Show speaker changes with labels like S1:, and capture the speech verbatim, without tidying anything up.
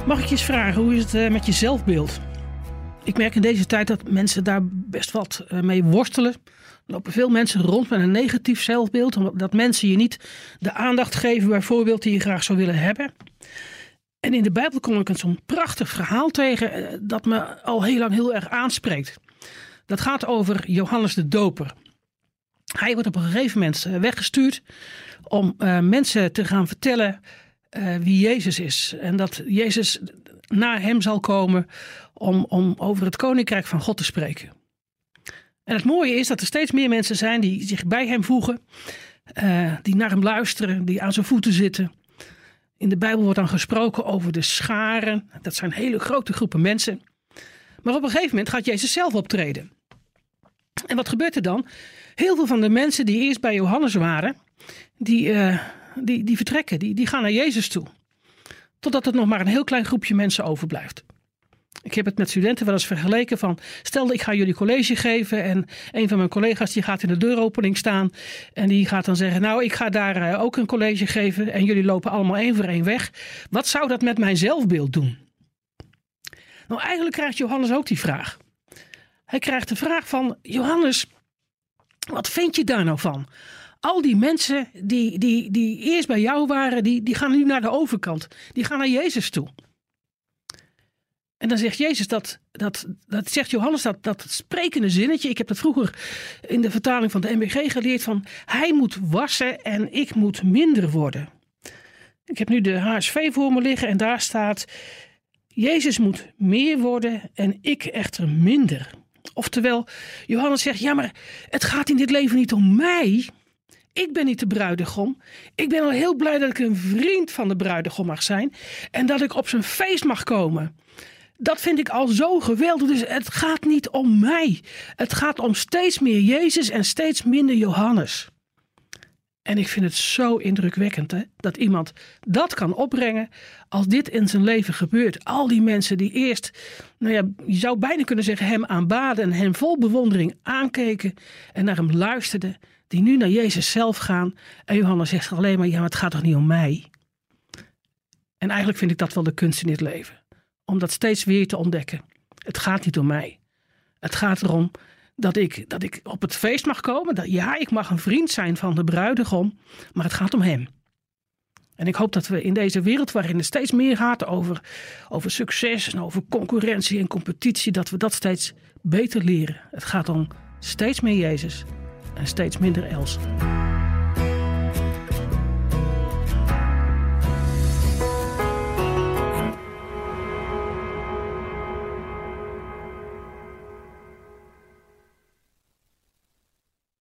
S1: Mag ik je eens vragen, hoe is het uh, met je zelfbeeld? Ik merk in deze tijd dat mensen daar best wat uh, mee worstelen. Er lopen veel mensen rond met een negatief zelfbeeld. Omdat mensen je niet de aandacht geven bijvoorbeeld die je graag zou willen hebben. En in de Bijbel kom ik zo'n prachtig verhaal tegen uh, dat me al heel lang heel erg aanspreekt. Dat gaat over Johannes de Doper. Hij wordt op een gegeven moment uh, weggestuurd om uh, mensen te gaan vertellen uh, wie Jezus is. En dat Jezus na hem zal komen om, om over het koninkrijk van God te spreken. En het mooie is dat er steeds meer mensen zijn die zich bij hem voegen. Uh, die naar hem luisteren, die aan zijn voeten zitten. In de Bijbel wordt dan gesproken over de scharen. Dat zijn hele grote groepen mensen. Maar op een gegeven moment gaat Jezus zelf optreden. En wat gebeurt er dan? Heel veel van de mensen die eerst bij Johannes waren, die, uh, die, die vertrekken, die, die gaan naar Jezus toe. Totdat er nog maar een heel klein groepje mensen overblijft. Ik heb het met studenten wel eens vergeleken van, stel ik ga jullie college geven en een van mijn collega's die gaat in de deuropening staan en die gaat dan zeggen, nou ik ga daar uh, ook een college geven en jullie lopen allemaal één voor één weg. Wat zou dat met mijn zelfbeeld doen? Nou eigenlijk krijgt Johannes ook die vraag. Hij krijgt de vraag van, Johannes, wat vind je daar nou van? Al die mensen die, die, die eerst bij jou waren, die, die gaan nu naar de overkant. Die gaan naar Jezus toe. En dan zegt Jezus dat, dat, dat zegt Johannes dat, dat sprekende zinnetje. Ik heb dat vroeger in de vertaling van de M B G geleerd van, hij moet wassen en ik moet minder worden. Ik heb nu de H S V voor me liggen en daar staat, Jezus moet meer worden en ik echter minder. Oftewel, Johannes zegt, ja maar het gaat in dit leven niet om mij. Ik ben niet de bruidegom. Ik ben al heel blij dat ik een vriend van de bruidegom mag zijn. En dat ik op zijn feest mag komen. Dat vind ik al zo geweldig. Dus het gaat niet om mij. Het gaat om steeds meer Jezus en steeds minder Johannes. En ik vind het zo indrukwekkend hè, dat iemand dat kan opbrengen als dit in zijn leven gebeurt. Al die mensen die eerst, nou ja, je zou bijna kunnen zeggen hem aanbaden en hem vol bewondering aankeken en naar hem luisterden. Die nu naar Jezus zelf gaan. En Johannes zegt alleen maar, ja maar het gaat toch niet om mij. En eigenlijk vind ik dat wel de kunst in dit leven. Om dat steeds weer te ontdekken. Het gaat niet om mij. Het gaat erom dat ik, dat ik op het feest mag komen. Dat, ja, ik mag een vriend zijn van de bruidegom. Maar het gaat om hem. En ik hoop dat we in deze wereld waarin het steeds meer gaat over, over succes en over concurrentie en competitie. Dat we dat steeds beter leren. Het gaat om steeds meer Jezus en steeds minder Els.